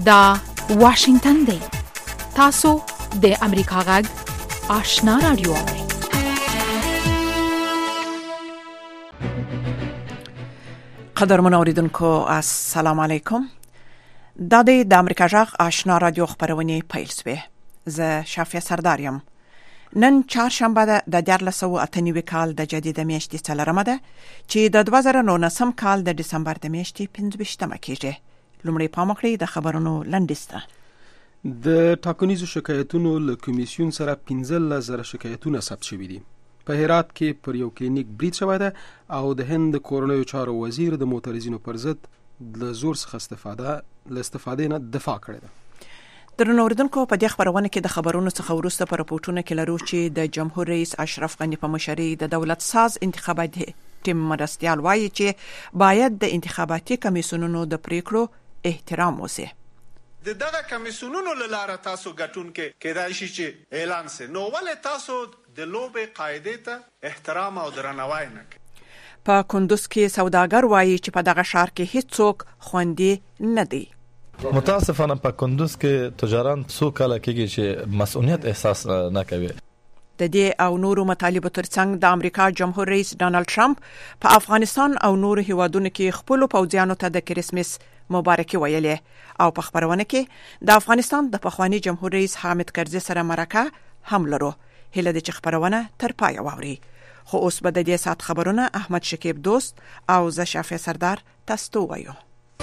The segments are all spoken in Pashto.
دا واشنگتن دی. تاسو د امریکا غږ آشنا رادیو. قدرمن اوریدونکو السلام علیکم. دا د امریکا غږ آشنا رادیو خبرونه پیل شوه. زه شافیه سردارم. نن چهارشنبه ده د 1498 کال د جدید میاشتې څلورمه ده چې د 2019 کال د دسمبر د میاشتې 15مه کېږي. لومړی پام وکړئ د خبرونو لنډیسته. د ټاکنیزو شکایتونو له کمیسیون سره 15,000 شکایتونه ثبت شوي دي. په هرات کې پر یو کلینیک برید شوی ده او د هند کورنیو چارو وزیر د معترضینو پر ضد له زور څخه استفاده نه دفاع کړې ده. درنو اوریدونکو، په دې خبرونه کې د خبرونو څخه وروسته په راپورټونو کې لرو چې د جمهور رئیس اشرف غنی په مشرۍ د دولت ساز انتخاباتي ټیم مرستیال وایي چې باید د انتخاباتي کمیسیونونو د پریکړو احترام وشي. د دغه کمیسیونونو له لارې تاسو ګټون کې کېدای شي چې اعلان سي، نو ولې تاسو د لوبې قاعدې ته احترام او درناوی نه کوئ؟ په کندوز کې سوداګر وایي چې په دغه ښار کې هیڅوک خوندي نه دی. متاسفانه په کندوز کې تجاران څو کاله کېږي چې مسؤلیت احساس نه کوي. د دې او نورو مطالبو ترڅنګ د امریکا جمهور رئیس ډانلډ ټرمپ په افغانستان او نورو هیوادونو کې خپل پوځیانو ته د کریسمس مبارکي ویلې او په خبرونه کې د افغانستان د پخوانی جمهور رئیس حامد کرزي سره مرکه هم لرو. هله د خبرونه تر پای واوري. خو اوس به د دې سات خبرونه احمد شکیب دوست او زه شافیه سردار تاسو وایو.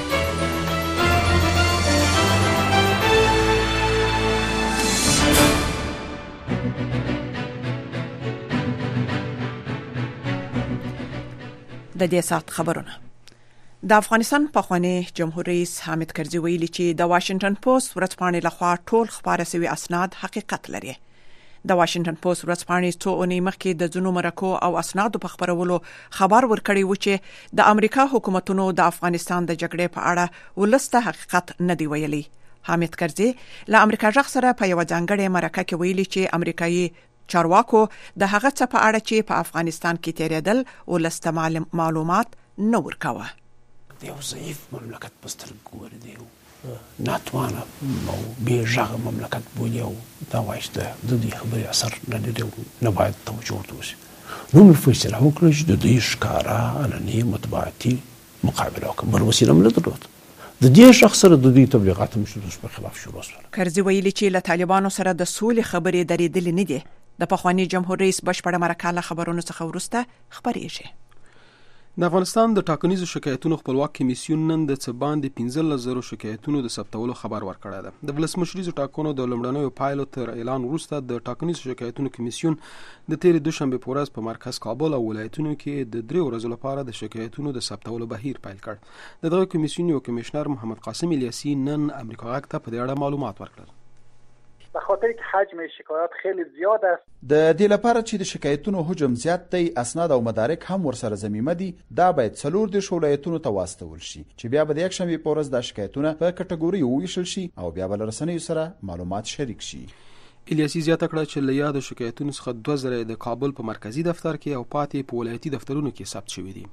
د دې سات خبرونه. د افغانستان پخوانی جمهور رئیس حامد کرزي ویلي چې د واشنگټن پوسټ ورځپاڼې لخوا ټول خبره شوی اسناد حقیقت لري. د واشنگټن پوسټ ورځپاڼې څو اونۍ مخکې د ځینو مرکو او اسنادو په خبرولو خبر ورکړی و چې د امریکا حکومتونو د افغانستان د جګړې په اړه ولسته حقیقت نه دی ویلي. حامد کرزي له امریکا ځخ سره په یو ځانګړې مرکه کې ویلي چې امریکایي چارواکو د هغه څه په اړه چې په افغانستان کې تیرېدل ولسته معلومات نه ورکاوه. د یو ضعیف مملکت په سترګو ګوري، دی ناتوانه او بې غږه مملکت بولي او دا وایي چې د دې خبرې اثر نه لري او نه باید توجه ورته وشي. نو موږ فیصله وکړه چې د دې ښکاره علني مطبوعاتي مقابله وکړو. بل وسیله هم نه درلوده. د دې شخص سره د دې تبلیغات هم په خلاف شروع شول. کرزي ویلي چې له طالبانو سره د سولې خبرې درېدلې نه دي. د پخوانی جمهور رئیس بشپړه مرکه له خبرونو څخه وروسته خبرېږي. د افغانستان د ټاکنیزو شکایتونو خپلواک کمیسیون نن د څه باندې 15,000 شکایتونو د ثبتولو خبر ورکړی ده. د ولسمشریزو ټاکنو د لومړنیو پایلو تر اعلان وروسته د ټاکنیزو شکایتونو کمیسیون د تېرې دوشنبه په ورځ په مرکز کابل او ولایتونو کې د 3 ورځو لپاره د شکایتونو د ثبتولو بهیر پیل کړ. دغه کمیسیون یو کمشنر محمد قاسم الیاسی نن امریکا غږ ته په دې اړه معلومات ورکړل. به خاطر که حجم شکایات خیلی زیاد است، د دې لپاره چې د شکایتونو حجم زیات دی، اسناد او مدارک هم ورسره ضمیمه دي، دا باید 4 ولایتونو ته واستول شي چې بیا به د یک شنبې په ورځ د شکایتونه په کټګوري وویشل شي او بیا به له رسنیو سره معلومات شریک شي. الیاسی زیاته کړه چې له یادو شکایتونو څخه 2000 د کابل په مرکزی دفتر کې او پاتې په ولایتي دفترونو کې ثبت شوي دي.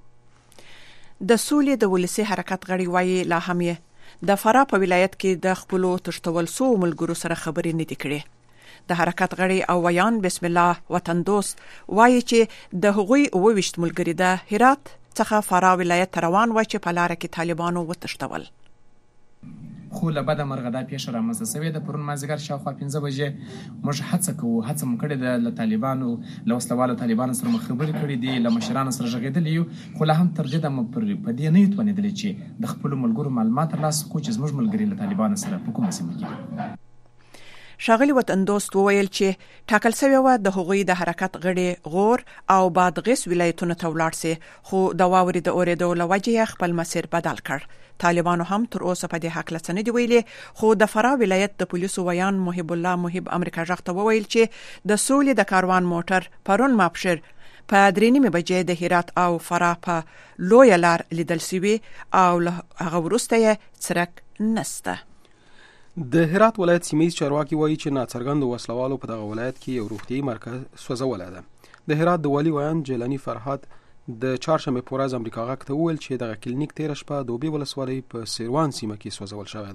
د سولې د ولسی حرکت غړي وایي لا هم د فراه په ولایت کې د خپلو تشتول سو ملګرو سره خبرې نه دي کړې. د حرکت غړي او ویان بسم الله وطن دوست وایي چې د هغوی 22 ملګري د هرات څخه فراه ولایت روان و چې په لار کې طالبانو وتشتول. خو له بده مرغه دا پیښه رامنځته شوې ده. پرون مازدیګر شاوخوا 5 بجې موږ هڅه مو کړې ده له طالبانو له وسلوالو طالبانو سره مو خبرې کړې دي، له مشرانو سره غږېدلي یو، خو لا هم تر دې دمه په دې نه یو توانېدلي چې د خپلو ملګرو معلومات ترلاسه کړو چې زموږ ملګري له طالبانو سره په کومه سیمه کې. ښاغلي وطن دوست وویل چې ټاکل شوی و د هغوی د حرکت غړي غور او بادغیس ولایتونو ته ولاړ سي، خو د واورې د اورېدو له وجې خپل مسیر بدل کړ. طالبانو هم تر اوسه په دې حق له څه نه دي ویلي، خو د فراه ولایت د پولیسو ویان محب الله محب امریکا غږ ته وویل چې د سولې د کاروان موټر پرون ماپښیر په 3:30 بجې د هرات او فراه په لویه لار لیدل شوی او له هغه وروسته یې څرک نسته. د هرات ولایت سیمه‌یز چارواکي وایي چې ناڅرګند وسلوالو په دغه ولایت کې یو روغتیايي مرکز سوځولی ده. د هرات د والي ویان جیلانی فرهاد د چهارشنبه په ورځ امریکا غږ ته وویل چې دغه کلینیک تېره شپه د اوبې ولسوالۍ په سیروان سیمه کې سوځول شوی ده.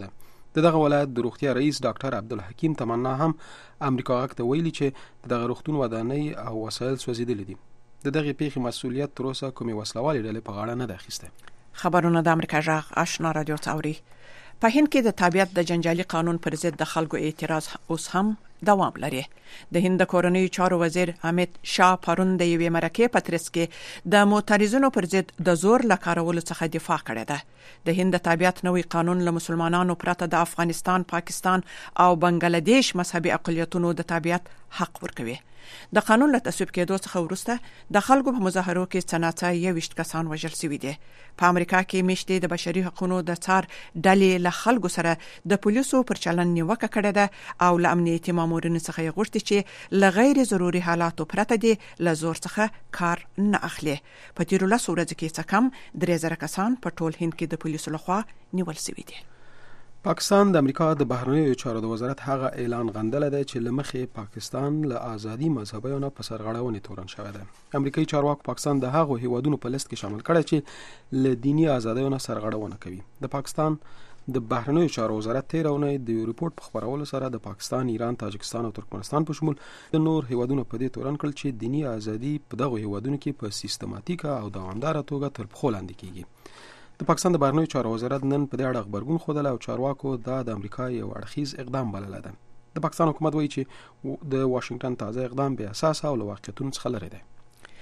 دغه ولایت د روغتیا رئیس ډاکټر عبدالحکیم تمنا هم امریکا غږ ته ویلي چې دغه روغتون ودانۍ او وسایل سوځېدلي دي. د دغه پیښې مسؤلیت تر اوسه کومې وسلوالې ډلې په غاړه نه ده اخیسته. خبرونه د امریکا غږ آشنا رادیو څوري. په هند کې د تابعیت د جنجالي قانون پر ضد د خلکو اعتراض اوس هم دوام لري. د هند کورنۍ چارو وزیر امیت شاه پرون د یوې مرکې په ترڅ کې د معترضینو پر ضد د زور له کارولو څخه دفاع کړې ده. د هند د تابعیت نوې قانون له مسلمانانو پرته د افغانستان، پاکستان او بنگلاديش مذهبي اقلیتونو د تابعیت حق ورکوي. د قانون له تصویب کېدو څخه وروسته د خلکو په مظاهرو کې څناڅه 21 کسان وژل شوي دي. په امریکا کې میشتې د بشري حقوقو د څار ډلې له خلکو سره د پولیسو پر چلن نیوکه کړې ده او له امنیتي مامورینو څخه یې غوښتي چې له غیر ضروري حالاتو پرته دي له زور څخه کار نه اخلي. په تیرو 10 ورځو کې څه کم 3000 کسان په ټول هند کې د پولیسو لخوا نیول شوي دي. پاکستان د امریکا د بهرنیو چارو د وزارت هغه اعلان غندل دی چې لمخې پاکستان له ازادي مذهبیو نه په سرغړونې تورن شوی دی. امریکایي چارواکو پاکستان د هغو هیوادونو په لیست کې شامل کړی چې له دینی ازادیو نه سرغړونه کوي. د پاکستان د بهرنیو چارو وزارت تیر اونۍ د یو ریپورت په خبرولو سره د پاکستان، ایران، تاجکستان او ترکمنستان په شمول د نور هیوادونو په دې تورن کړل چې دینی ازادي په دغو هیوادونو کې په سیستماتیکه او دوامداره توګه تر پښو لاندې کیږي. د پاکستان د بهرنیو چارو وزارت نن په دې اړه خبرګون خوده او چارواکو دا د امریکا یو اړخیز اقدام بللی ده. د پاکستان حکومت وایي چې د واشنگټن تازه اقدام بې اساسه او له واقعیتونو څخه لرې دی.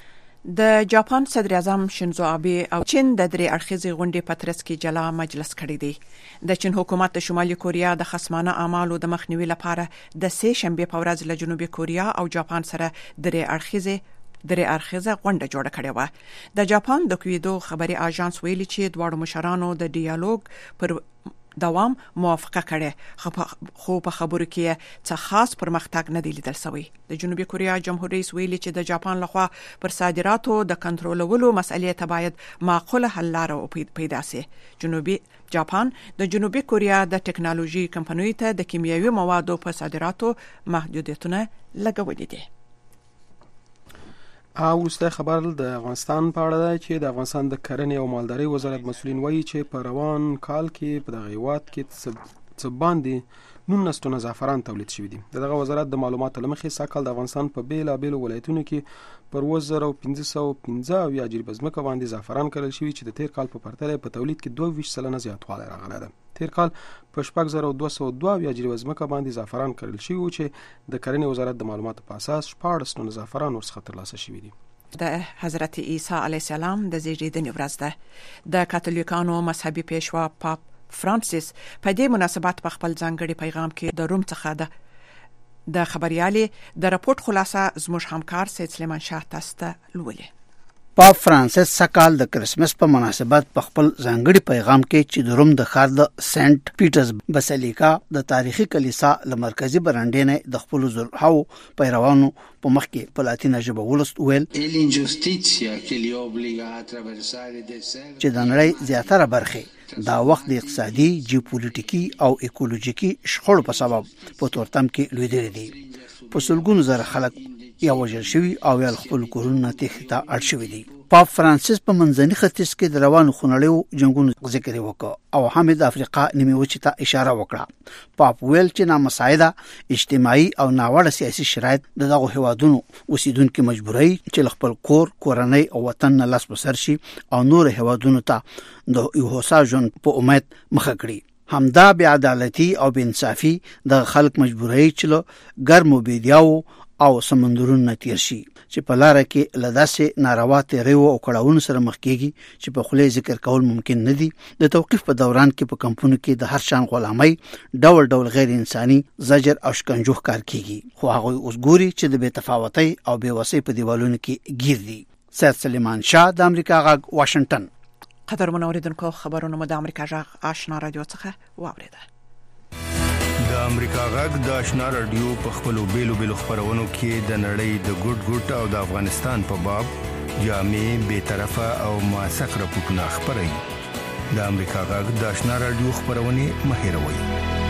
د جاپان صدر اعظم شینزو آبه او چین د درې اړخیزې غونډې په ترڅ کې جلا مجلس کړی دی. د چین حکومت د شمالي کوریا د خصمانه اعمالو د مخنیوي لپاره د سه شنبه په ورځ له جنوبي کوریا او جاپان سره درې اړخیزه غونډه جوړه کړې و. د جاپان د کویدو خبري اژانس ویلي چې دواړو مشرانو د ډیالوګ پر دوام موافقه کړې، خو په خبرو کې څه خاص پرمختګ نه دی لیدل شوی. د جنوبي کوریا جمهور رئیس ویلي چې د جاپان لخوا پر صادراتو د کنټرولولو مسئلې ته باید معقوله حل لاره پیدا شي. جاپان د جنوبي کوریا د ټکنالوژي کمپنیو ته د کیمیاوي موادو په صادراتو محدودیتونه لګولي دي. وروسته خبر د افغانستان په اړه ده چې د افغانستان د کرنې او مالدارۍ وزارت مسؤلین وایي چې په روان کال کې په دغه هیواد کې څه باندې 19 ټنه زعفران تولید شوي دي. دغه وزارت د معلوماتو له مخې سږ کال د افغانستان په بیلابیلو ولایتونو کې پر 2515 جریبه ځمکه باندې زعفران کرل شوي چې د تیر کال په پرتله په تولید کې 22% زیاتوالی راغلی ده. تیر کال په 6202 جریبه ځمکه باندې زعفران کرل شوي چې د کرنې وزارت د معلوماتو په اساس 14 ټنه زعفران ورڅخه ترلاسه شوي دي. د حضرت عیسی علیه السلام د زیږیدنې ورځ ده. د کاتولیکانو مذهبي پیشوا پاپ فرانسیس په دې مناسبت په خپل ځانګړي پیغام کې د روم څخه د خبريالي د راپورټ خلاصه زموږ همکار سید سلیمان شاه تاسو ته لولي. پاپ فرانسیس سکال د کرسمس په مناسبت په خپل ځانګړي پیغام کې چې د روم د ښار د سنت پیټرز بسیلیکا د تاریخي کلیسا ل مرکزی برانډې نه د خپل زرهاو پیروانو په مخ کې په لاتینه ژبه ولست ویل چې د نړۍ زیاتره برخه دا وخت د اقتصادي، جیوپولیټیکي او ایکولوژیکي شخړو په سبب په تورتم کې لویدلې دي. په سلګونو زره خلک یا وژل شوي او یا خپل کورونه تخته اړ شوي دي. پاپ فرانسیس په منځني ختیځ کې د روانو خونړیو جنگونو ذکر وکړ او هم د افریقا نیمه وچې ته اشاره وکړه. پاپ ویل چې نامساعده اجتماعي او ناوړه سیاسي شرایط دغه هیوادونو اوسیدونکو مجبوري چې خپل کورنۍ او وطن نه لاس بسر شي او نور هیوادونو ته د یو هوسا ژوند په امید مخه کړي. همدا بې عدالتي او بې انصافي د خلک مجبوري چې له ګرمو بيدیاو او سمندرونو تیر شي چې په لار کې لداسې ناروا تیریو او کړهونو سره مخ کیږي چې په خله ذکر کول ممکن نه دي. د توقيف په دوران کې په کمپونو کې د هر شان غلامۍ ډول غیر انساني زجر او شکنجو کار کیږي، خو هغه اوس ګوري چې د بې تفاوتۍ او بې وسۍ په دیوالونو کې گیر دي. سید سلیمان شاه د امریکا غږ واشنگټن. قدر منوریدونکو خبرونه مو د امریکا غږ آشنا رادیو څخه واوریده. د امریکا غږ د آشنا رادیو په خپلو بیلو خبرونو کې د نړۍ د ګډ او د افغانستان په باب جامع، بی‌طرفه او موثق راپورټونه خبري. د امریکا غږ د آشنا رادیو خبرونه مهیروي.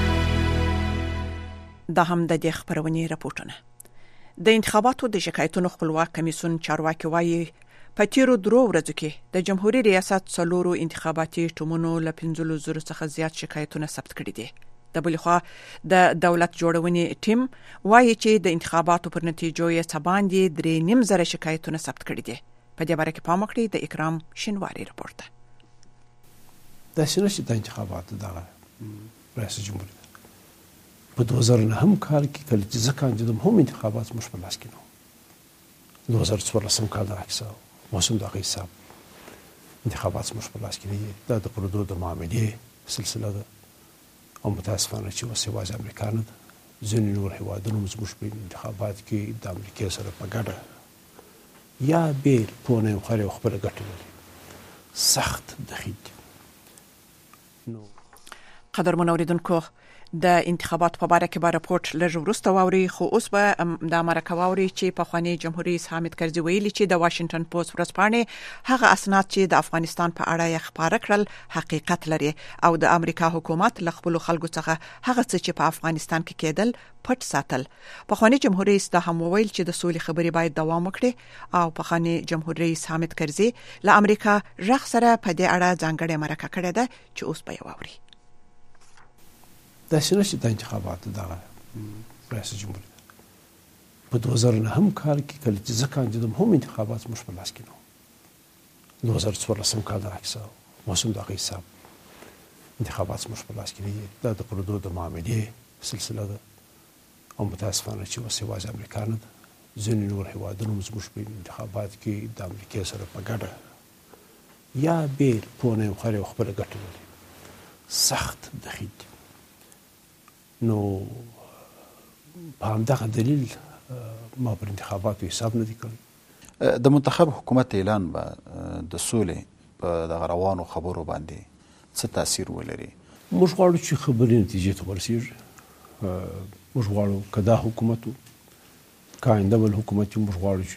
د هم د خبرونې راپورټونه. د انتخاباتو د شکایتونو خپلواک کمیسیون چارواکي وایي په تیرو 3 ورځو کې د جمهوریت ریاست څلورو انتخاباتي ټیمونو له 15,000 څخه زیات شکایتونه ثبت کړي دي. د بل خوا د دولت جوړونې ټیم وایي چې د انتخاباتو پر نتیجو یې څه باندې 3.5 شکایتونه ثبت کړي دي. په دې باره کې پام وکړئ. د اکرام شینواری رپورټ ده. دا چې د انتخاباتو دغه رئیس جمهور په 2009 کال کې کله چې زه کاندیدم هم انتخابات موږ په لاس کې نه و. 2014 کال راکسه موسم د حساب انتخابات موږ په لاس کې نه دا د پردو د معاملې سلسله ده او متاسفانه چې اوس یوازې امریکا نه ده ځینې نور هېوادونه زموږ په انتخابات کې د امریکې سره په ګډه یا بېل پوه نه یم خو هر یو خپله ګټې لري. سخت دخیل نو قدرمن اوریدونکو د انتخابات په اړه کې به راپورټ لږ وروسته واوري، خو اوس به د امریکا واوري چې پخوانی جمهور رئیس حامد کرزي ویلي چې د واشنگټن پوسټ ورځپاڼې هغه اسناد چې د افغانستان په اړه یې خبره کړل حقیقت لري او د امریکا حکومت له خپل خلکو څخه هغه څه چې په افغانستان کې کېدل پټ ساتل. پخوانی جمهور رئیس د هم ویل چې د سولې خبرې باید دوام وکړي او پخوانی جمهور رئیس حامد کرزي له امریکا رغ سره په دې اړه ځانګړې مرکه کړې ده چې اوس به یې واوري. دا چې د انتخاباتو دغه رئیس جمهور په 2009 کال کې کله چې زه کاندیدم هم انتخابات موږ په لاس کې نه و. 2014 کال راکسه موسم د حساب انتخابات موږ په لاس کې نه دا د پردو د معاملې سلسله ده او متاسفانه چې اوس یوازې امریکا نه ده ځینې نور هېوادونه زموږ په انتخابات کې د امریکې سره په ګډه یا بېل پوه نه یم خو هر یو خپله ګټې لري. سخت دخیل نو په همدغه دلیل ما پر انتخاباتو حساب نه دی کړی. د منتخب حکومت اعلان به د سولې په دغه روانو خبرو باندې څه تاثیر ولري؟ موږ غواړو چې خبرې نتیجې ته ورسېږي. موږ غواړو که دا حکومت و که آینده بل حکومت وي موږ غواړو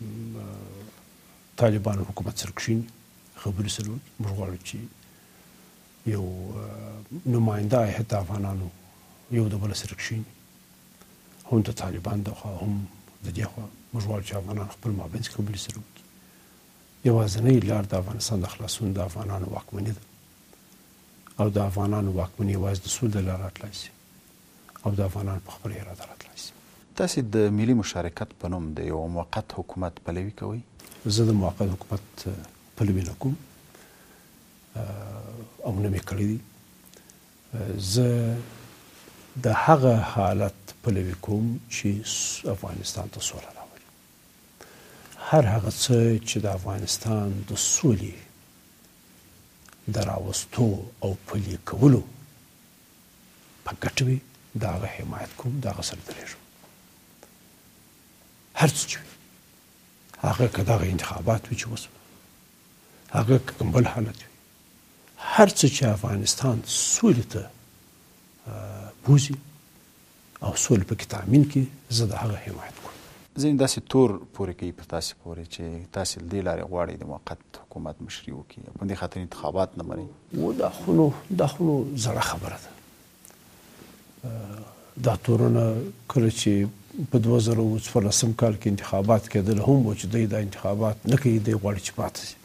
چې طالبانو حکومت سره کښېني خبرې سره وکړي. موږ غواړو چې یو نماینده هیئت د افغانانو یو د بل سره کښېني هم د طالبان د خوا هم د دې خوا موږ غواړو چې افغانان خپل مابینځ کې خبرې سره وکړي. یوازینۍ لار د افغانستان د خلاصون د افغانانو واکمني ده او د افغانانو واکمني یوازې د سولې له لارې راتلی شي او د افغانانو په خپله اراده راتلی شي. تاسې د ملي مشارکت په نوم د یو موقت حکومت پلوي کوئ؟ زه د موقت حکومت پلوي نه کوم او نه مې کړی دي. زه د هغه حالت پلوي کوم چې افغانستان ته سوله راولي. هر هغه څه چې د افغانستان د سولې د راوستو او پلي کولو په ګټه وي د هغه حمایت کوم، د هغه سره درېږم. هر څه چې وي هغه که دغه انتخابات وي چې وسوه هغه که کوم بل حالت وي هر څه چې افغانستان سولې ته بوزي او سولې پکې تامین کړي زه د هغه حمایت کوم. ځینې داسې تور پورې کوي په تاسې پورې چې تاسې له دې لارې غواړئ د موقت حکومت مشري وکړي په دې خاطر انتخابات نه منئ. دا خو نو زړه خبره ده. دا تورونه کله چې په 2014 کال کې انتخابات کېدل هم و چې دوی دا انتخابات نه کوي دوی غواړي چې پاتې شي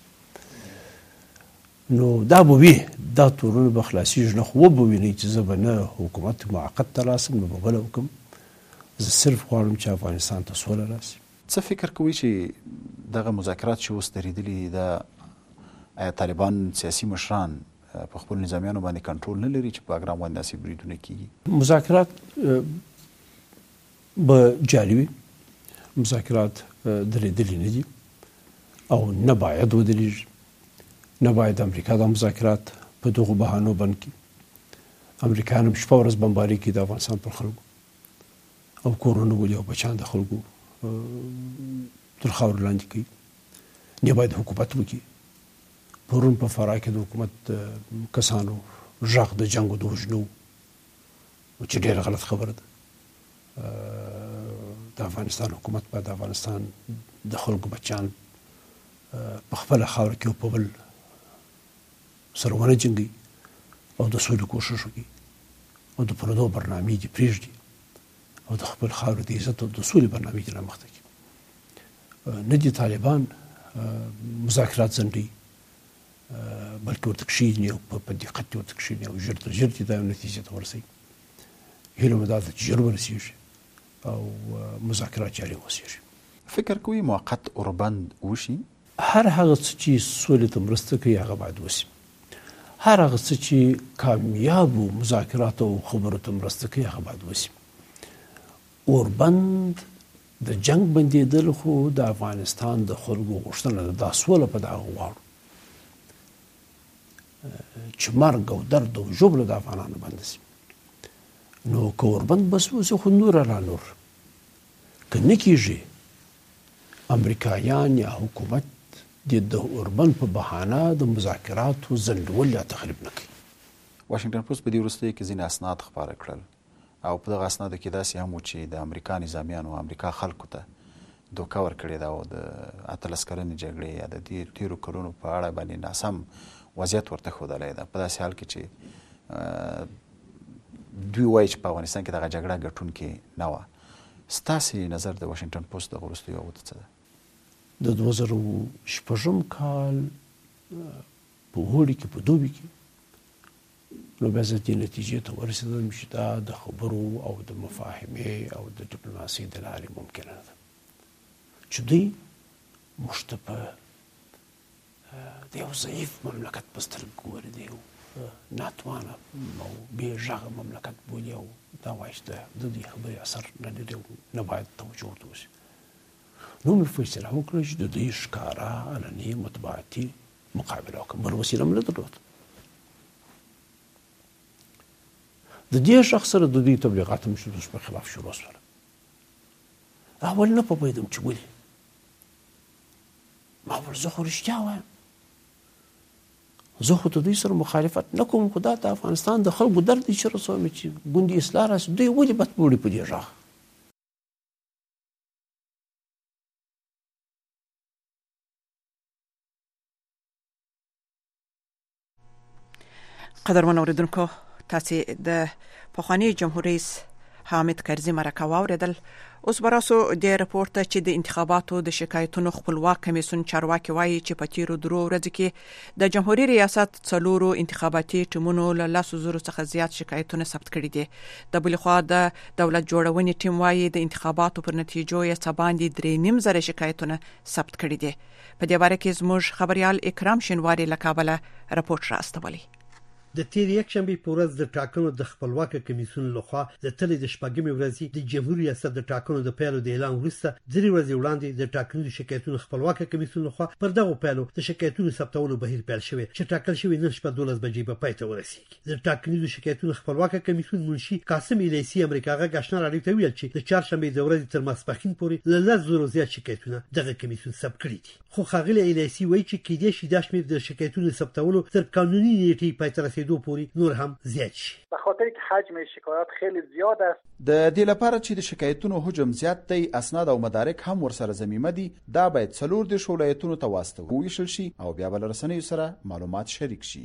نو دا به وي دا تورونه به خلاصېږي نه خو وبه وینئ چې زه به نه حکومت موقت ته راسم نه به بله وکړم. زه صرف غواړم چې افغانستان ته سوله راسي. څه فکر کوئ چې دغه مذاکرات چې اوس درېدلي دا آیا طالبان سیاسي مشران په خپل نظامیانو باندې کنټرول نه لري چې په اګرام باندې داسې بریدونه کېږي؟ مذاکرات به جاري وي. مذاکرات درېدلي نه دي او نه باید ودرېږي. نه باید امریکا د مذاکرات په دغو بهانو بند کړي. امریکایان هم شپه ورځ بمباري کوي د افغانستان پر خلکو او کورونه ولي او بچیان د خلکو تر خاورو لاندې کوي. نه باید حکومت وکړي. پرون په فراه کې د حکومت کسانو غږ د جنګ د وژنو چې ډېره غلط خبره ده. د افغانستان حکومت باید د افغانستان د خلکو بچیان په خپله خاوره کې او په بل سره ونه جنګوي او د سولې کوښښ وکړي او د پردو برنامې دې پرېږدي او د خپل خاورې د عزت او د سولې برنامې دې رامخته کړي. نه دي طالبان مذاکرات ځنډوي بلکې ورته کښېني او په دقت ورته کښېني او ژر تر ژر دې دا نتیجې ته ورسوي. هیله مې دا ده چې ژر ورسېږي او مذاکرات جاري وسیږي. فکر کوي موقت اوربند وشي؟ هر هغه څه چې سولې ته مرسته کوي هغه باید وشي. هر هغه څه چې کامیابو مذاکرات او خبرو ته مرسته کوي هغه باید وشي. اوربند د جنگ بندېدل خو د افغانستان د خلکو غوښتنه ده، دا سوله په دغه غواړو چې مرګ او درد او ژوبله د افغانانو بنده شي. نو که اوربند بس وسي خو نور را نور که نه کېږي امریکایان یا حکومت د اوربند په بهانه د مذاکراتو ځنډول یا تخریب نه کوي. واشنگټن پوسټ په دې وروستیو کې ځینې اسناد خپاره کړل او په دغه اسنادو کې داسې هم و چې د امریکا نظامیانو امریکا خلکو ته دوکه ورکړې ده او د 18 کلنې جګړې یا د دې تیرو کلونو په اړه باندې ناسم وضعیت ورته ښودلی ده. په داسې حال کې چې دوی وایي چې په افغانستان کې دغه جګړه ګټونکې نه وه. ستاسې نظر د واشنګټن پوسټ د وروستیو هغو څه ده؟ د 2006 کال په اوړي کې په دوبي کې نو بیا زه دې نتیجې ته ورسېدم چې دا د خبرو او د مفاهمې او د ډیپلوماسۍ د لارې ممکنه ده چې دوی موږ ته په د یو ضعیف مملکت په سترګو ګوري، د یو ناتوانه او بې غږه مملکت بولي او دا وایي چې د دې خبرې اثر نه لري او نه باید توجه ورته وشي. نو مې فیصله وکړه چې د دوی ښکاره علني مطبوعاتي مقابله وکړم، بل وسیله مې نه درلوده. د دې شخص سره د دوی تبلیغات هم په خلاف شروع شول. اول نه پوهېدم چې ولې، ما ویل زه خو رښتیا وایم، زه خو د دوی سره مخالفت نه کوم، خو دا د افغانستان د خلکو درد دی چې رسوم چې ګوندې اصلاح راشي، دوی ولې بد بولي په دې غږ. قدرمن اوریدونکو، تاسو د پخوانی جمهور رئیس حامد کرزي مرکه واوریدل. اوس براسو د راپورټ چې د انتخاباتو د شکایتونو خپلواک کمیسیون چارواکي وایي چې په تیرو درو ورځو کې د جمهوریت ریاست څلورو انتخاباتي ټیمونو له 100,000 څخه زیات شکایتونه ثبت کړي دي. د بل خوا د دولت جوړونې ټیم وایي د انتخاباتو پر نتیجو یې څه باندې 3.5 شکایتونه ثبت کړي دي. په دې باره کې زموږ خبريال اکرام شینواری له کابل راپورټ راستولی. د تیر یکشنبه په ورځ د ټاکنو د خپلواک کمیسیون لخوا د تلې د شپږمې ورځې د جمهوریت ریاست د ټاکنو د پیلو د اعلان وروسته درې ورځې وړاندې د ټاکنو د شکایتونو خپلواک کمیسیون لخوا پر دغه پیلو د شکایتونو ثبتولو بهیر پیل شوی چې ټاکل شوی نن شپه 12 بجې په پای ته ورسیږي. د ټاکنو د شکایتونو خپلواک کمیسیون منشي قاسم الیسی امریکا غږ آشنا راډیو ته ویل چې د چهارشنبه د ورځې تر ماسپښین پورې له 100,000 زیات شکایتونه دغه کمیسیون ثبت کړي دي. خو ښاغلی الیسی وایي چې کېدای شي دا شمېر د شکایتونو ثبتولو تر قانوني نیټې پای ته رسیدو پورې نور هم زیات شي. به خاطر که حجم شکایات خیلی زیاد است. د دې لپاره چې د شکایتونو حجم زیات دی، اسناد او مدارک هم ورسره ضمیمه دي، دا باید 4 ولایتونو ته واستول شي او بیا بل رسنیو سره معلومات شریک شي.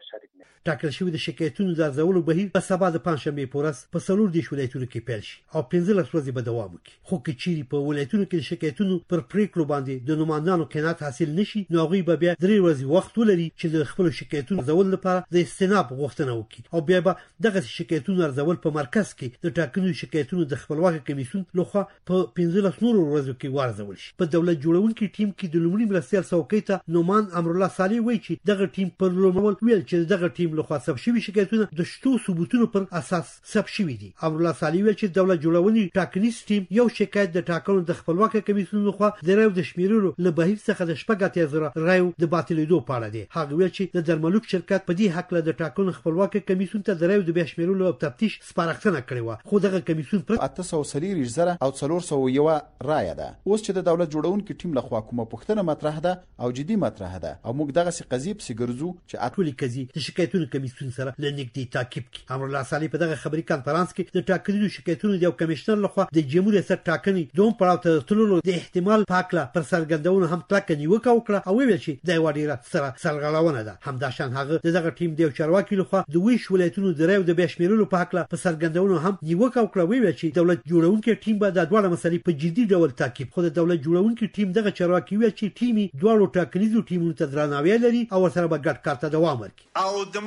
ټاکل شوی د شکایتونو د ارزولو بهیر په سبا د پنځشنبه په ورځ په 4 ولایتونو کې پیل شي او 15 ورځې به دوام وکړي. خو که چیرې په ولایتونو کې شکایتونو پر پریکړو باندې د نوماندانو قناعت حاصل نشي، نو هغوی به بیا 3 ورځې وخت ولري چې د خپل شکایتونو ارزول لپاره د استناب غوښتنه وکړي او بیا به دغه شکایتونو ارزول په مرکز کې د ټاکنو شکایتونو د خپلواک کمیسیون لخوا په 15 ورځو کې وارزول شي. په دولت جوړونکي ټیم کې د لومړي مرستیال څوکۍ ته نومان امرالله صالح وایي چې دغه ټیم پر لومړی ویل چې دغه ټیم لخوا ثبت شوي شکایتونه د شتو ثبوتونو پر اساس ثبت شوي دي. امرالله صالح ویل چې دولت جوړونې ټاکنیز ټیم یو شکایت د ټاکنو د خپلواک کمیسیون لخوا د رایو د شمیرلو له بهیر څخه د 18,000 رایو د باطلېدو په اړه دی. هغه ویل چې د درملوک شرکت په دې حق له د ټاکنو خپلواک کمیسیون ته د رایو د بیا شمیرلو او تفتیش سپارښتنه کړې و، خو دغه کمیسیون پر 830 او 401 رایه ده. اوس چې د دولت جوړونکي ټیم لخوا کومه پوښتنه مطرح ده او جدي مطرح ده او موږ دغه سي قضیه په ګرځو چې اټولي قضیه د شکایتونو کمیسیون سره لنګدي تعقیب کی. امرالله صالح په دغه خبري کانفرنس کې د ټاکنو شکایتونو د کمشنر لخوا د جمهوریت ریاست ټاکنې دوم پړاو ته تللو د احتمال پاکله پر سرګندونه هم تلکه نیوکه وکړه او ویل چې د وړيره سره سرغړونه ده. همداشان هغه دغه ټیم د چارواکي لخوا د ویش ولایتونو د رایو د بشمیرلو په حق په سرګندونه هم نیوکه وکړه. ویل چې دولت جوړونکي ټیم به د دوه مسلې په جدي ډول تعقیب. خو د دولت جوړونکي ټیم دغه چارواکي ویل چې ټیمي دوه ټاکنیزو ټیمونو ته درناوی لري او سره به ګډ کار ته دوام ورکړي. او د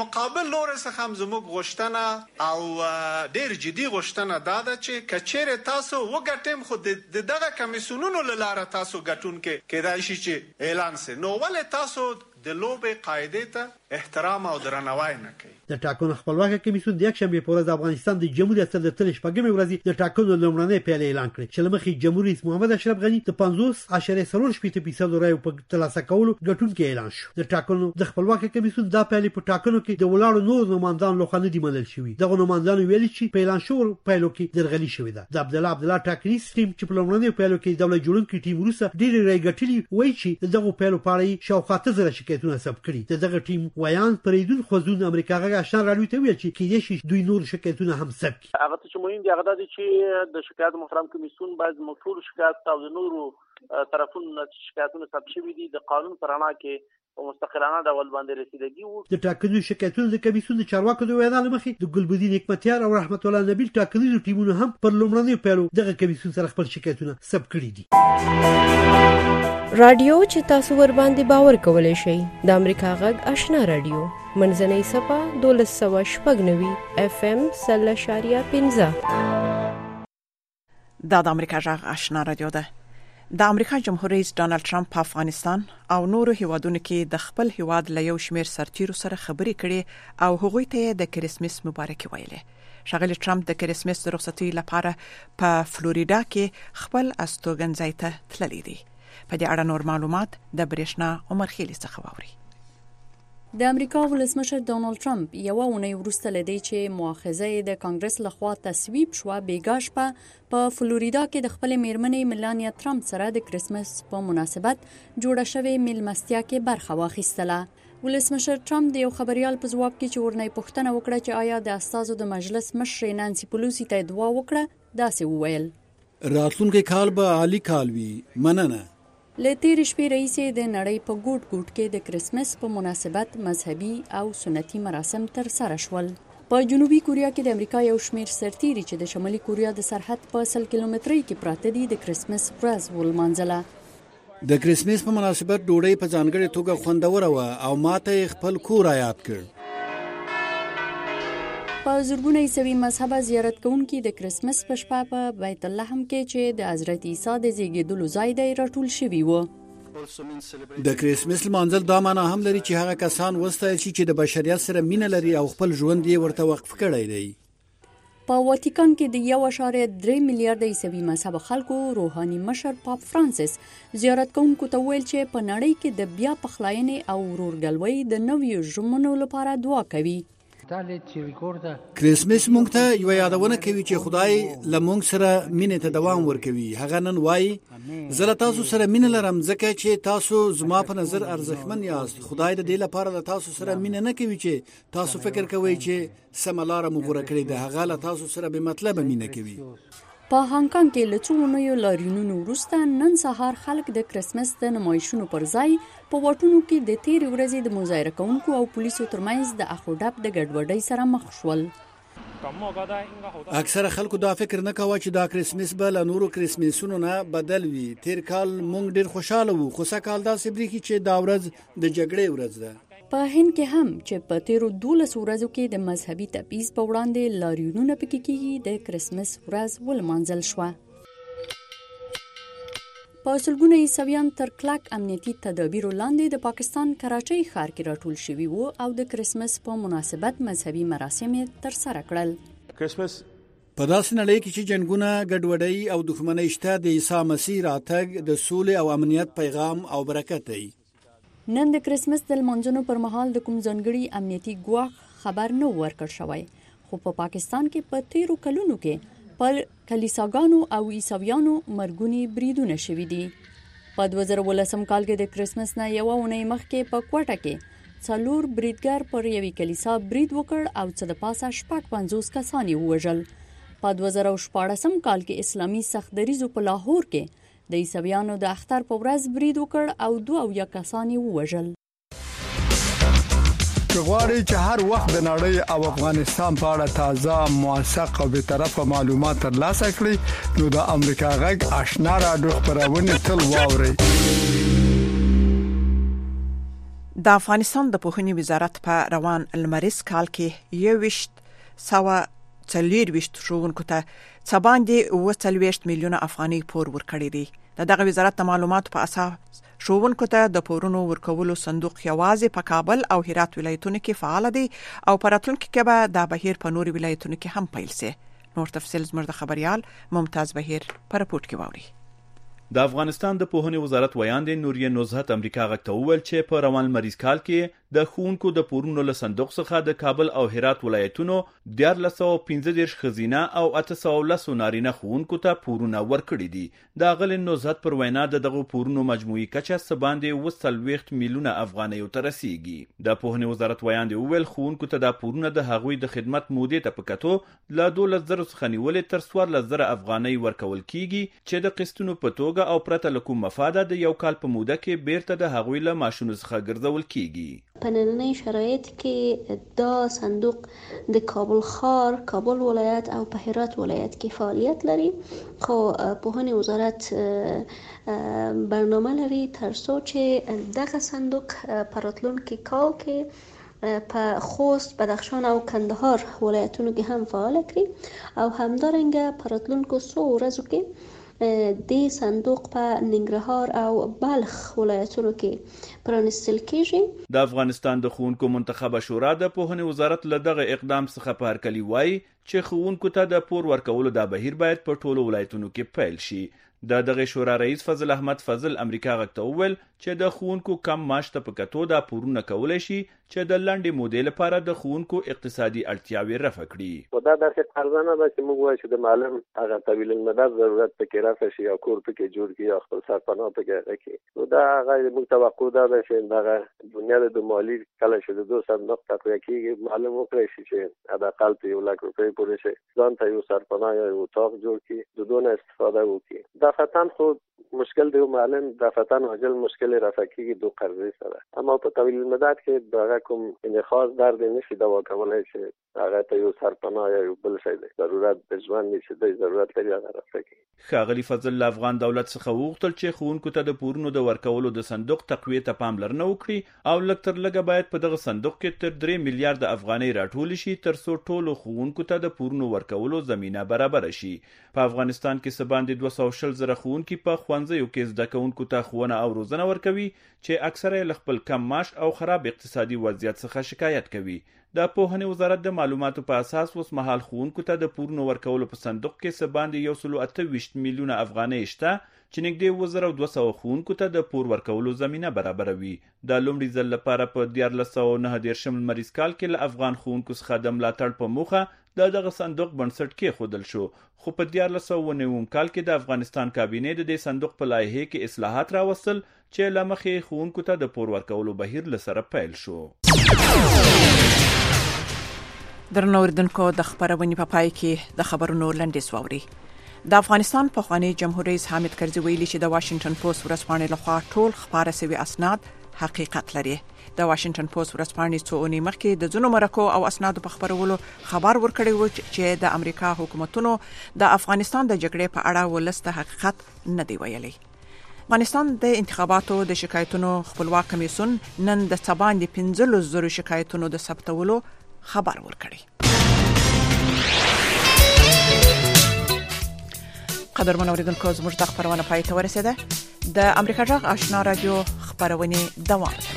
مقابل لوري څخه هم زموږ غوښتنه او ډېر جدي غوښتنه دا ده چې کچېره تاسو وګټم خو د دغه کمیسیونونو لاره تاسو ګټون کې کېدای شي چې اعلان سي نو ولې تاسو د لوبې قاعدې ته احترام او درناوی نه کوي. د ټاکنو خپلواکه کمیسیون د یکشنبه په ورځ د افغانستان د جمهوریت صدر تل شپږمې ورځ د ټاکنو لومړنۍ پیل اعلان کړ چې لمخې جمهور رئیس محمد اشرف غنی د 50.08% رایو په ترلاسه کولو ګټونکي اعلان شو. د ټاکنو د خپلواکه کمیسیون دا پیل په ټاکنو کې د ولاړو نور نمائندان لخوا نه دی منل شوی. دغه نمائندانو ویلي چې په اعلان شو پیلو کې درغلي شوې ده. د عبدالله ټاکنیز ټیم چې په لومړنۍ پیلو کې دولت جوړونکي ټیم وروسته ډېرې رای ګټلې وایي چې دغه پیلو په اړه شاوخوا 1000 شکایتونه ثبت کړي. دغه ټیم ویان پریدون خوځون امریکا غا آشنا راډیو ته ویل چې کېدې شي دوی نور شکایتونه هم ثبت کړي. هغه چې مهم دی هغه د چې د شکایت محترم کمیسیون باید موټور شکایت او د نورو طرفونو شکایتونه ثبت شوي دي د قانون پر رڼا کې او مستقلانه ډول باندې رسیدګي وو. د ټاکنو شکایتونو د کمیسیون د چارواکو د وینا لمخې د ګلبدین حکمتیار او رحمت الله نبیل ټاکنو ټیمونو هم پر لومړنۍ پیلو دغه کمیسیون سره خپل شکایتونه ثبت کړي دي. رادیو چې تاسو ور باندې باور کولای شئ د امریکا غږ آشنا رادیو منځنۍ صفه 1290 FM 0.15 دا د امریکا غږ آشنا رادیو ده. د امریکا جمهور رئیس ډانلډ ټرمپ په افغانستان او نورو هیوادونو کې د خپل هیواد له یو شمېر سرتیرو سره خبرې کړې او هغوی ته د کریسمس مبارکي ویلې. ښاغلی ټرمپ د کریسمس د رخصتۍ لپاره په فلوریدا کې خپل استوګنځای ته تللی دی. په دې اړه نور معلومات د برېښنا عمر خیلی څخه واوري. د امریکا ولسمشر ډونالد ټرمپ یو اونۍ وروسته لدی چې مؤاخذه د کانګرس لخوا تصویب شو بیګا شپه په فلوریدا کې د خپل میرمنې ملانیا ټرمپ سره د کریسمس په مناسبت جوړه شوې میلمستیا کې برخه واخیستله. ولسمشر ټرمپ د یو خبريال په ځواب کې چې ورنۍ پوښتنه وکړه چې آیا د استازو د مجلس مشر نانسي پلوسی ته دعا وکړه داسې وویل راتلونکي کال به عالی کال وي مننه. له تېرې شپې راهیسې د نړۍ په ګوټ ګوټ کې د کریسمس په مناسبت مذهبي او سنتي مراسم ترسره شول. په جنوبي کوریا کې د امریکا یو شمېر سرتیري چې د شمالي کوریا د سرحد په 100 کیلومترۍ کې پراته دي د کریسمس ورځ ولمانځله. د کریسمس په مناسبت ډوډۍ په ځانګړې توګه خوندوره وه او ماته خپل کور یاد کړ. په زرګونه عیسوي مذهبه زیارت کوونکي د کریسمس په شپه په بیت لحم کې چې د حضرت عیسی د زیږیدلو ځای دی راټول شوي وو. د کریسمس لمانځل دا معنی هم لري چې هغه کسان وستایل شي چې د بشریت سره مینه لري او خپل ژوند یې ورته وقف کړی دی. په واتیکان کې د 1.3 میلیارډ عیسوي مذهب خلکو روحاني مشر پاپ فرانسیس زیارت کوونکو ته ویل چې په نړۍ کې د بیا پخلاینې او ورورګلوۍ د نویو ژمنو لپاره دعا کوي. کریسمس مونږ ته یو یادونه کوي چې خدای له مونږ سره مینې ته دوام ورکوي. هغه نن وایي زه له تاسو سره مینه لرم ځکه چې تاسو زما په نظر ارزښتمن یاست. خدای د دې لپاره له تاسو سره مینه نه کوي چې تاسو فکر کوئ چې سمه لاره مو غوره کړې ده. هغه له تاسو سره بې مطلبه مینه کوي. په هانګ کانګ کې له څو اونیو لاریونونو وروسته نن سهار خلک د کریسمس د نمایشونو پر ځای په واټونو کې د تېرې ورځې د مظاهره کوونکو او پولیسو ترمنځ د اخو ډب د ګډوډۍ سره مخ شول. اکثره خلکو دا فکر نه کاوه چې دا کریسمس به له نورو کریسمسونو نه بدل وي. تیر کال مونږ ډیر خوشاله وو خو سږ کال داسې بریښي چې دا ورځ د جګړې ورځ ده. په هند کې هم چې په تیرو 12 ورځو کې د مذهبي تبعیض په وړاندې لاریونونه پکې کېږي د کریسمس ورځ ولمانځل شوه. په سلګونه عیسویان تر کلک امنیتي تدابیرو لاندې د پاکستان کراچۍ ښار کې راټول شوي وو او د کریسمس په مناسبت مذهبي مراسم یې ترسره کړل. کریسمس په داسې نړۍ کې چې جنګونه ګډوډۍ او دښمنۍ شته د عیسی مسیح راتګ د سولې او امنیت پیغام او برکت دی. نن د کریسمس د لمانځنو پر مهال د کوم ځانګړي امنیتي ګواښ خبر نه ورکړ شوی خو په پاکستان کې په تیرو کلونو کې پر کلیساګانو او عیسویانو مرګونی بریدونه شوي دي. په 2018 کال کې د کریسمس نه یو اونۍ مخکې په کوټه کې 4 بریدګر پر یوې کلیسا برید وکړ او څه د پاسه 50 کسان یې ووژل. په 2014 کال کې اسلامي سختدریزو په لاهور کې د عیسویانو د اختر په ورځ برید وکړ او 2 کسان یې ووژل. غواړئ چې هر وخت د نړۍ او افغانستان په اړه تازه موثق او به طرفه معلومات ترلاسه کړئ نو د امریکا غږ آشنا رادیو خبرونه تل واورئ. د افغانستان د پوهنې وزارت په روان لمریز کال کې 2140 ښوونکو ته څه باندې 40 میلیونه افغانۍ پور ورکړی دی. دغه وزارت د معلوماتو په اساس ښوونکو ته د پورونو ورکولو صندوق یوازې په کابل او هرات ولایتونو کې فعال دی او په راتلونکي کې به دا بهیر په نورو ولایتونو کې هم پیل شي. نور تفصیل زموږ د خبريال ممتاز بهیر په رپورت کې واوري. د افغانستان د پوهنې وزارت ویاند نوریه نزهت امریکا غږ ته وویل چې په روان لمریز کال کې د ښوونکو د پورونو له صندوق څخه د کابل او هرات ولایتونو 1415 ښځینه او 810 نارینه ښوونکو ته پورونه ورکړي دي. د غل نزهت پر وینا دغه پورونو مجموعي کچه څه باندې 40 میلیونه افغانۍ ته رسیږي. د پوهنې وزارت ویاند وویل ښوونکو ته د پورونه د هغوی د خدمت مودې ته پکاتو له 12000 څخه نیولې تر 14000 افغانۍ ورکول کیږي چې د قسطونو په توګه او پرته له کوم مفاده د یو کال په موده کې بیرته د هغوی له معاشونو څخه ګرځول کیږي. په نننۍ شرایط کې دا صندوق د کابل ښار، کابل ولایت او په هرات ولایت کې فعالیت لري، خو پوهنې وزارت برنامه لري ترڅو چې دغه صندوق په راتلونکي کال کې په خوست، بدخشان او کندهار ولایتونو کې هم فعال کړي او همدارنګه په راتلونکو څو ورځو کې د صندوق په ننګرهار او بلخ ولایتونو کې پرانستل کیږي. د افغانستان د ښوونکو منتخبه شورا د پوهنې وزارت له دغه اقدام څخه په هرکلي وایي چې ښوونکو ته د پور ورکولو دا بهیر باید په ټولو ولایتونو کې پیل شي. دغه شورا رئیس فضل احمد فضل امریکا غږ ته وویل چې د ښوونکو کم معاش ته په کتو دا پورونه کولی شي چې د لنډې مودې لپاره د ښوونکو اقتصادي اړتیاوې رفع کړي. خو دا داسې ارزانه ده چې موږ وایو چې د معلم هغه طویل المدت ضرورت پکې رفع شي او کور پکې جوړ کړي او خپل سرپناه پکې هغه کړي. نو دا هغه موږ توقع ده چې دغه بنیاد د مالي کله چې د 200 نقط تقویه کېږي معلم وکړي شي چې حداقل په 1 لک روپۍ پورې شي ځان ته یو سرپناه یا یو اتاق جوړ کړي د دونه استفاده وکړي. دفتن خو مشکل دی معلم دفتن عاجل مشکل رفع کېږي دو قرضې سره، اما په طویل المدت کې دغه کوم خاص درد نشي دوا کولای چې هغه ته یو سرپناه یا یو بل شی ضرورت د ژوند نشي د ضرورت لري هغه رفع کړي. ښاغلي فضل افغان دولت څخه وغوښتل چې ښوونکو ته د پورونو د ورکولو د صندوق تقویې ته پاملرنه وکړي او لږ تر لږه باید په دغه صندوق کې تر 3 میلیارډ افغانۍ راټول شي ترڅو ټولو ښوونکو ته د پورونو ورکولو زمینه برابر شي. په افغانستان کې څه باندې 240 زره ښوونکي په ښوونځیو کې زده کوونکو ته ښوونه او روزنه ورکوي چې اکثره یې له خپل کم معاش او خراب اقتصادي وضعیت څخه شکایت کوي. د پوهنې وزارت د معلوماتو په اساس اوس مهال ښوونکو ته د پورونو ورکولو په صندوق کې څه باندې 128 میلیونه افغانۍ شته چې نږدې 2200 ښوونکو ته د پور ورکولو زمینه برابروي. د لومړي ځل لپاره په 1409 لمریز کال کې له افغان ښوونکو څخه د ملاتړ په موخه دغه صندوق بنسټ کېښودل شو، خو په 1409 کال کې د افغانستان کابینې د دې صندوق په لایحه کې اصلاحات راوستل چې له مخې ښوونکو ته د پور ورکولو بهیر له سره پیل شو. درنو اوریدونکو د خبرونې په پای کې د خبرونو لنډیز واوري. د افغانستان پخوانی جمهور رئیس حامد کرزي ویلي چې د واشنگټن پوسټ ورځپاڼې لخوا ټول خبره شوی اسناد حقیقت لري. د واشنگټن پوسټ ورځپاڼې څو اونۍ مخکې د ځینو مرکو او اسنادو په خبرولو خبر ورکړی و چې د امریکا حکومتونو د افغانستان د جګړې په اړه ولست حقیقت نه دی ویلي. افغانستان د انتخاباتو د شکایتونو خپلواک کمیسیون نن د څبان د 15000 شکایتونو د ثبتولو خبر ورکړی. قدرمن اوریدونکو زموږ د خبرونه پای ته ورسیده. د امریکا جغ آشنا رادیو خبرونه دوام